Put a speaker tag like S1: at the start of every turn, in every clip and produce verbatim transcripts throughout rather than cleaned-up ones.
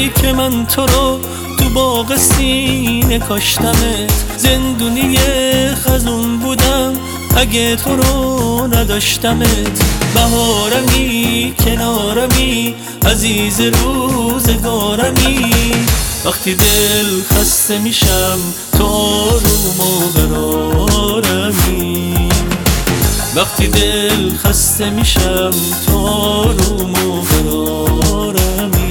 S1: گلی که من تو رو تو باغ سینه کاشتمت، زندونی خزون بودم اگه تو رو نداشتمت. بهارمی کنارمی عزیز روزگارمی، وقتی دل خسته میشم تو آروم و قرارمی. وقتی دل خسته میشم تو آروم و قرارمی.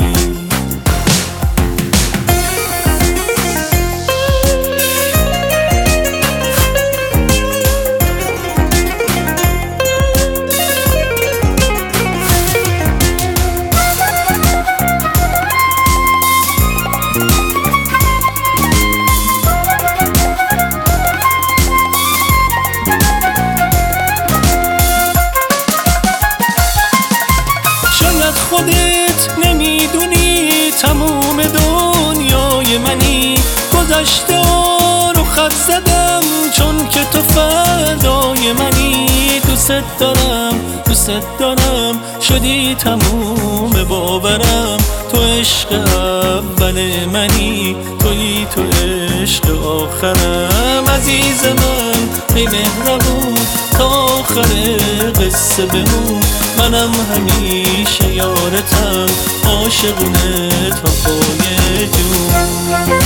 S1: خودت نمیدونی تموم دنیای منی، گذشته رو خط زدم چون که تو فردای منی. دوست دارم دوست دارم شدی تموم باورم، تو عشق اول منی، تویی تو عشق آخرم. عزیز من ای مهربون تا آخر قصه بمون، منم همیشه یارتم عاشقونه تا پای جون.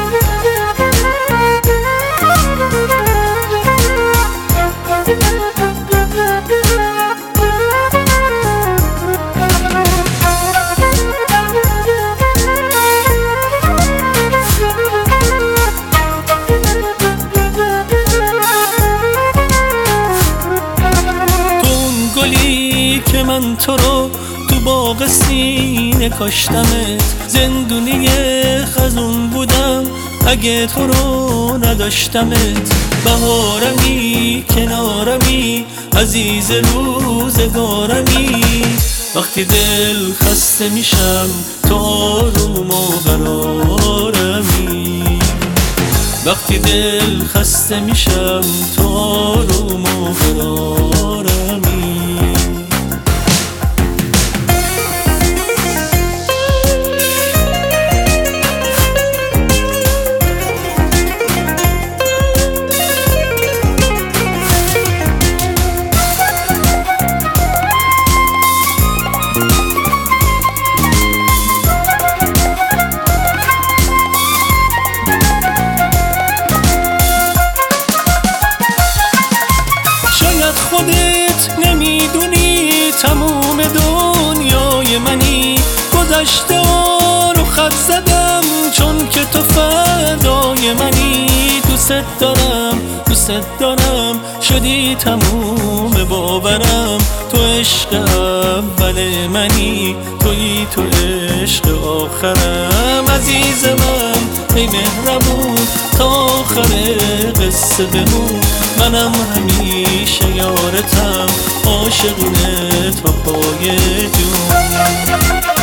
S1: که من تو رو تو باغ سینه کاشتمت، زندونی خزون بودم اگه تو رو نداشتمت. بهارمی کنارمی عزیز روزگارمی، وقتی دل خسته میشم تو آروم و قرارمی. وقتی دل خسته میشم تو آروم و قرارمی. خودت نمیدونی تموم دنیای منی، گذشته رو خط زدم چون که تو فردای منی. دوست دارم دوست دارم شدی تموم باورم، تو عشق اول منی، تویی تو عشق آخرم. عزیز من ای مهربون تا آخر قصه بمون، منم همیشه یارتم عاشقونه تا پای جون.